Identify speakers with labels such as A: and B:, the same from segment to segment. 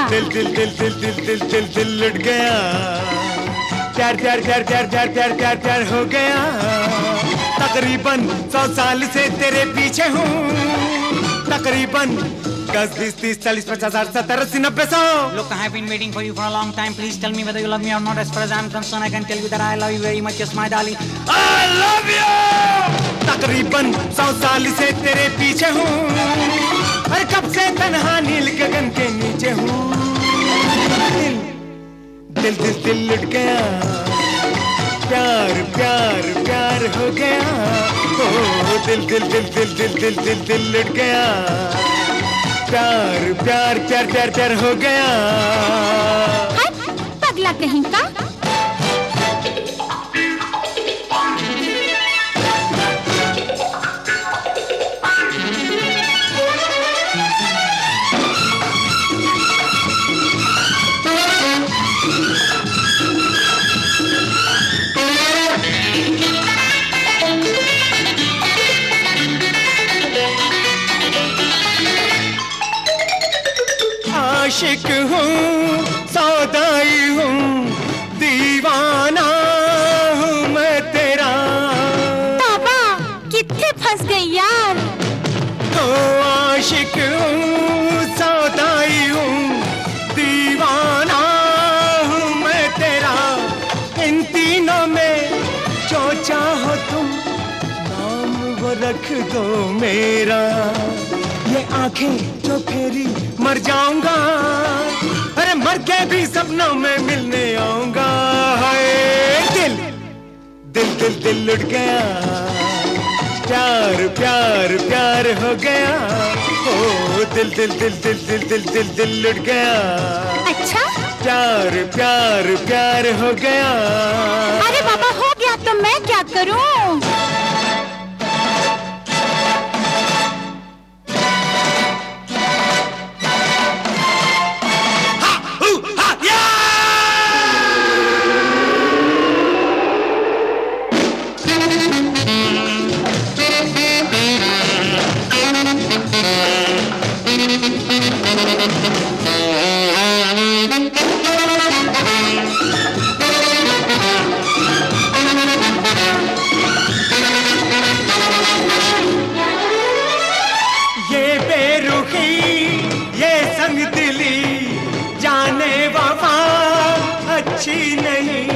A: दिल दिल दिल दिल दिल दिल दिल दिल लुट गया। प्यार प्यार प्यार प्यार प्यार प्यार प्यार प्यार हो गया। तकरीबन 100 साल से तेरे पीछे हूँ। तकरीबन 10, 20, 30, 40, 50, 60, 70, 80, 90, 100।
B: Look, I have been waiting for you for a long time. Please tell me whether you love me or not. As far as I am concerned, I can tell you that I love you very much. Yes, my darling.
A: I love you। तकरीबन 100 साल से तेरे पीछे हूँ। और कब से तन्हा नील गगन के नीचे हूँ। दिल दिल दिल लुट गया। प्यार प्यार प्यार हो गया। ओ दिल दिल दिल दिल दिल दिल दिल दिल लुट गया। प्यार प्यार प्यार प्यार प्यार हो गया।
C: पगला कहीं का।
A: आशिक हूँ, सौदाई हूँ, दीवाना हूँ मैं तेरा।
C: बाबा कितने फंस गई यार।
A: ओ आशिक हूँ, सौदाई हूँ, दीवाना हूँ मैं तेरा। इन तीनों में जो चाहो तुम नाम वो रख दो मेरा। ये आंखें जो फेरी मर जाऊंगा। अरे मर के भी सपनों में मिलने आऊंगा। हाय दिल दिल दिल दिल लुट गया। प्यार प्यार प्यार हो गया। ओ दिल दिल दिल दिल दिल दिल दिल दिल लुट गया।
C: अच्छा
A: प्यार प्यार प्यार हो गया।
C: अरे बाबा हो गया तो मैं क्या करूं।
A: अच्छी नहीं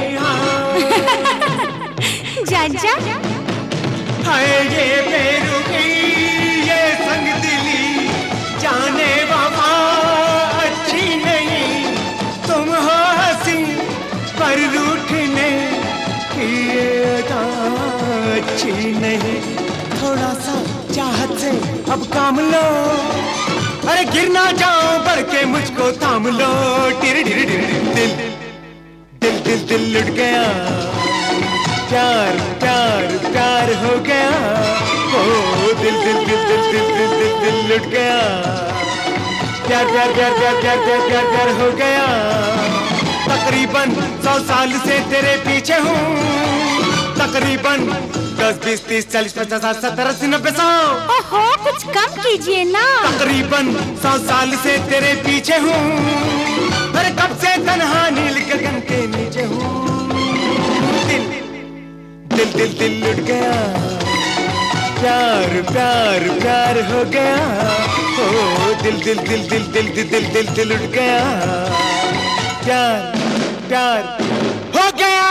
C: जा
A: हाय ये बेरुखी ये संग दिली जाने वफा अच्छी नहीं। तुम हो हंसी पर रूठने की ये अदा अच्छी नहीं। थोड़ा सा चाहत से अब काम लो। अरे गिर ना जाओ बढ़ के मुझको थाम लो। टिर टिर टिर दिल दिल दिल दिल लुट गया। प्यार प्यार प्यार हो गया। ओ दिल दिल दिल दिल दिल दिल दिल दिल लुट गया। प्यार प्यार प्यार प्यार प्यार प्यार प्यार प्यार हो गया। तकरीबन 100 साल से तेरे पीछे हूँ। तकरीबन 10, 20, 30, 40, 50, 60, 70, 80, 90, 100।
C: ओहो कुछ कम कीजिए ना।
A: तकरीबन 100 साल से तेरे पीछे हूँ। अरे कब से तन्हा नील गगन के नीचे हूँ। दिल दिल दिल दिल लुट गया। प्यार प्यार प्यार हो गया। ओ दिल दिल दिल दिल दिल दिल दिल दिल दिल लुट गया। प्यार प्यार हो गया।